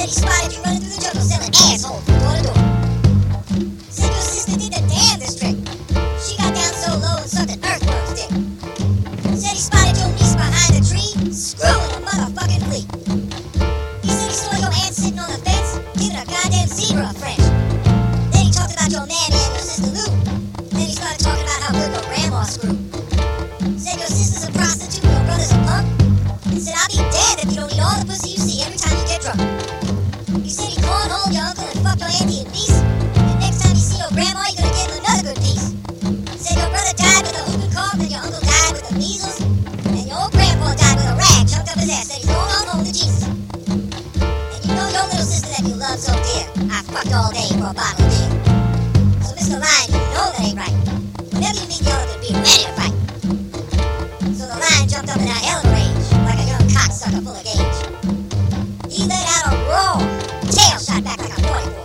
he spotted you running through the jungle selling assholes from door to door. Said your sister did the damnedest trick. She got down so low and sucked an earthworm's dick. Said he spotted your niece behind a tree, screwing a motherfucking flea. He said he saw your aunt sitting on the fence, giving a goddamn zebra a French. Then he talked about your mammy and your sister Lou. Then he started talking about how good your grandma screwed. Said your sister's a prostitute, your brother's a punk. And said I'll be damned if you don't eat all the pussy you see every time you get drunk. You said he cornholed your uncle and fucked your auntie and niece. And next time you see your grandma, you're gonna give him another good piece. Said your brother died with a whooping cough, and your uncle died with the measles. And your old grandpa died with a rag chucked up his ass. Said he's going on home to Jesus. And you know your little sister that you love so dear, I fucked all day for a bottle of beer. So Mr. Lion, you know that ain't right. Whenever you meet the elephant, be ready to fight. So the lion jumped up in a hell of a rage, like a young cocksucker full of gauge. He let out a roar, tail shot back like a 44.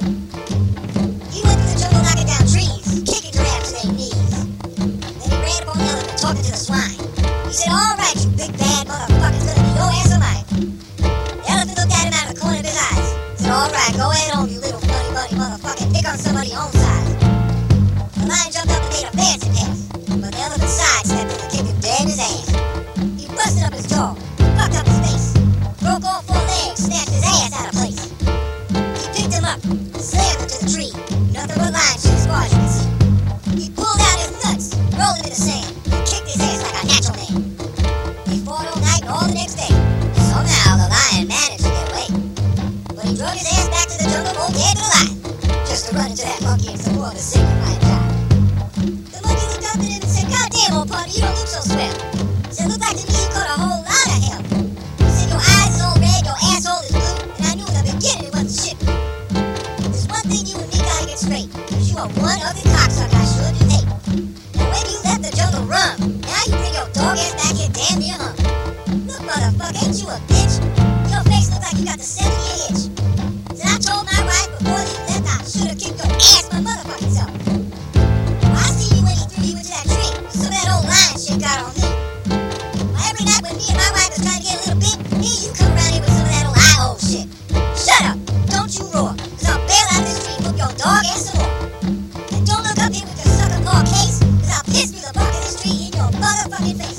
He went through the jungle knocking down trees, kicking giraffes to their knees. Then he ran up on the elephant talking to the swine. He said, all right, you big bad motherfuckers, gonna be your ass or mine. The elephant looked at him out of the corner of his eyes. Said, all right, go ahead on, you little funny bunny motherfucker, pick on somebody your own size. The lion jumped up and made a fancy pass, but the elephant sidestepped it and kicked him dead in his ass. He busted up his jaw, fucked up his face, broke all 4 legs, snatched his ass out of place. He picked him up, slammed him to the tree, nothing but lion shit as far as you can see. He pulled out his nuts, rolled him in the sand, and kicked his ass like a natural man. They fought all night and all the next day. Somehow the lion managed to get away. But he drug his ass back to the jungle, both dead and alive, just to run into that monkey and some more of the signifying jive. The monkey looked up at him and said, God damn, old partner, you don't look so swell. Said, look like to me you caught a whole lot of hell. Said, your eyes is all red, your asshole is blue, and I knew in the beginning it wasn't shit. There's one thing you and me gotta get straight, cause you are one ugly cocksucker I sure do hate. Now when you left the jungle rum, now you bring your dog ass back here damn near hung. Look, motherfucker, ain't you a bitch? Your face looks like you got the 70-year itch. Said, I told my wife before you left I should've kicked your ass my motherfucking self. Well, I seen you when he threw you into that tree, so that old lion shit got on me. Well, every night when me and my wife was trying to get a little bit, here you come around here with some of that old eye-hole shit. Shut up! Don't you roar, cause I'll bail out of this tree and whoop your dog ass some more. And don't look up here with your sucker paw case, cause I'll piss through the bark of this tree in your motherfucking face.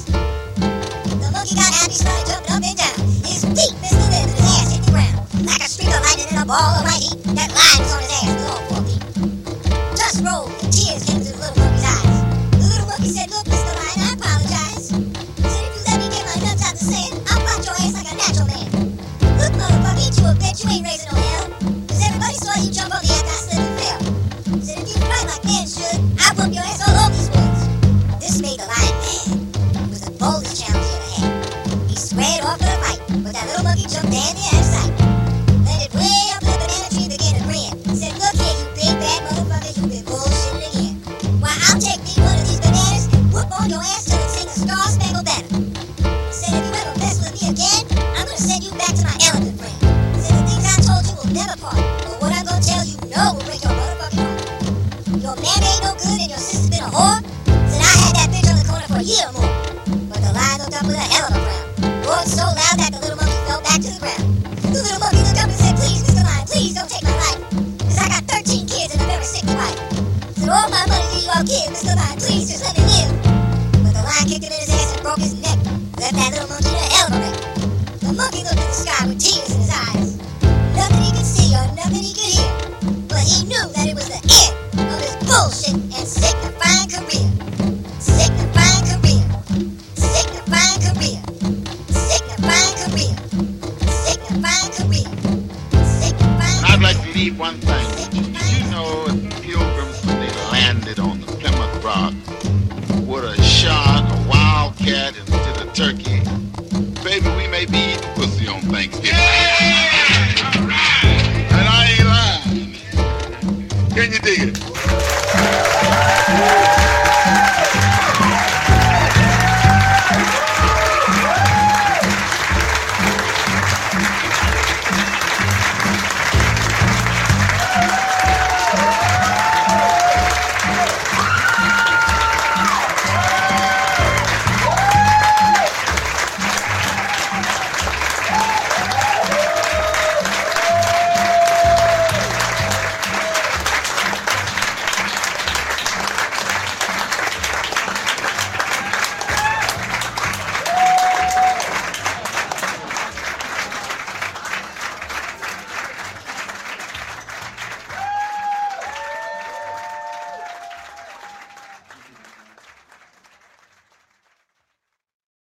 The monkey got happy, started jumping up and down. His feet missed the limb and his ass hit the ground. Like a streak of lightning in a ball of white heat, that lion was on his ass with all 4 feet. Dust rolled and tears came to the little monkey's eyes. The little monkey said, look, Mr. Lion, I apologize. Said, if you let me get my nuts out the sand, I'll fight your ass like a natural man. Look, motherfucker, ain't you a bitch? You ain't raising no hell. Cause everybody saw you jump on me after I slipped and fell. Said, if you fight like men should, I'd whoop your ass all over these woods. This made the lion mad. It was the boldest challenge he ever had. He squared off for the fight, but that little monkey jumped damn near out of sight. Landed way up in the banana tree and began to grin. Said, look here, you big bad motherfucker, you've been bullshitting again. Why, I'll take me one of these bananas and whoop on your ass till it sings a star-spangled banner. Said, if you ever mess with me again, I'm gonna send you back to my elephant friend. Said, the things I told you will never part, but what I'm gonna tell you no will break your motherfucking heart. Your mammy ain't no good and your sister's been a whore. Said, I had that bitch on the corner for a year or more. But the lion looked up with a hell of a frown, roared so loud that the little monkey fell back to the ground. The little monkey looked up and said, please, Mr. Lion, please don't take my life, cause I got 13 kids and a very sickly wife. Said, all my money to you I'll give, Mr. Lion, please just let me live. But the lion kicked him in his ass and broke his neck, left that little monkey in a hell of a wreck. The monkey looked at the sky with tears in his eyes. Nothing he could see or nothing he could hear, but he knew that it was the end of his bullshit and signifying career. Signifying career. Signifying career. Signifying career. Signifying career. Signifying career. I'd like to leave one thing. Did you know that the Pilgrims, when they landed on the Plymouth Rock, would have shot a wildcat instead of turkey? Baby, we may be eating pussy on Thanksgiving. Yeah! All right! And I ain't lying. Can you dig it?